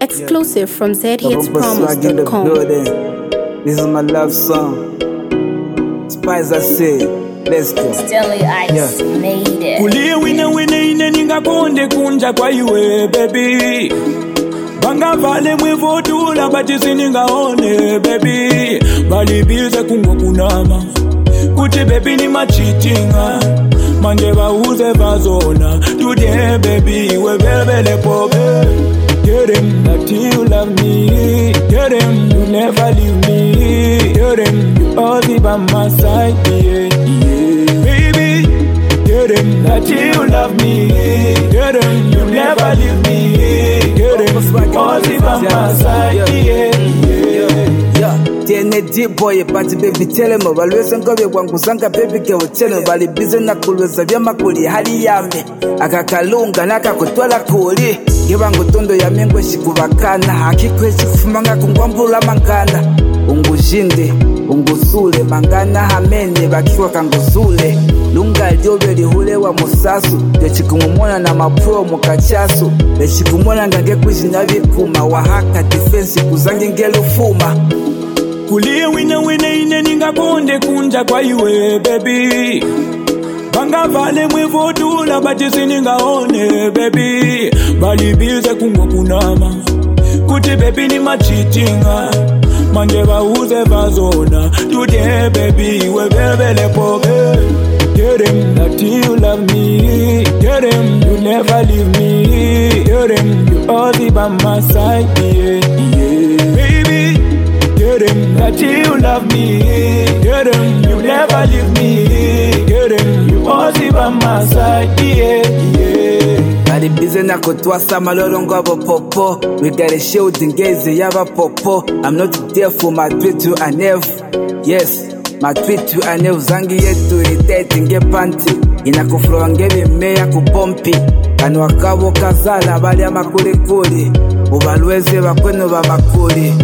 Exclusive from Swag in the zhitspromise.com. building. This is my love song. Spice, I say, let's go. Stanley Ice made it. Kulie wine ine ningakonde kunja kwa iwe baby. Banga vale mwevotula bati siningaone baby. Bali bize kungwa kunama kuti baby ni machitinga. Manje bauze vazona today baby we bebele pobe. Get him that you love me. Get him you never leave me. Get him you always by my side. Yeah, yeah. Baby, get him that you love me. Get him you never leave me. Get him you always by my side. Yeah, yeah. Tiene deep boy, but baby tell him balweza ngobe kwangu sanga baby ke utele bali bize na kulweza vya makuli hali yame akakalunga nakakutwala kuli ngibango tondo ya mengwe shikubakana hakikweshi kufumanga kungwambula mangana ungujinde ungusule mangana hamene bakiwa kangusule lunga lyobe lihule wa musasu lechikumumona na mapro mukachasu lechikumona ngange kwishina bikuma wahaka defense kuzange ngelufuma. Kulie wine ine ningakonde kunja kwa iwe baby. Banga vale mwevotula bati siningaone baby. Bali bize kungwa kunama kuti baby ni machitinga. Manje bauze vazona today baby we bebele pobe. Get him that you love me. Get him you never leave me. Get him you always by my side. Yeah, yeah. Baby, get him that you love me. Get him you never leave me. Get him you always by my side. Yeah, yeah. Bali bize na kutwasa malolongo abo popo. We got a shield ngeze yaba popo. I'm not there for my tweet to a nev. Yes, my tweet to a nev zangi yetu irritate nge panty. Inakuflowa ngebe meya kupompi. Kanu wakabo kazala bali amakulikuli. Ubalweze bakweno ba makuli.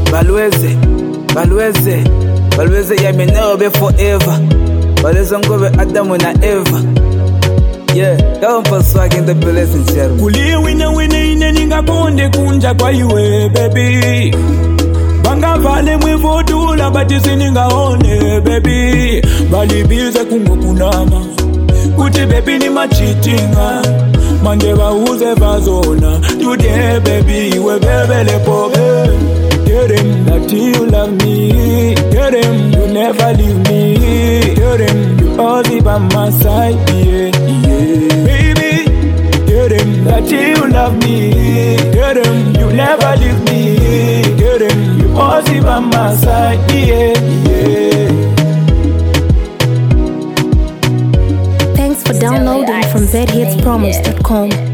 Balweze ya meneo be forever. Balweze ngobe Adamu na Eva. Yeah, don't for swag in the blessing chair. Kulie wine ine ningakonde kunja kwa iwe baby. Banga vale mwevotula bati siningaone baby. Bali bize kungwa kunama kuti baby ni machitinga. Manje bauze vazona today baby we bebele pobe. Get him that you love me. Get him you never leave me. Get him you always by my side. Yeah, yeah. Baby, get him that you love me. Get him you never leave me. Get him you always by my side. Yeah, yeah. Thanks for downloading from zhitspromise.com.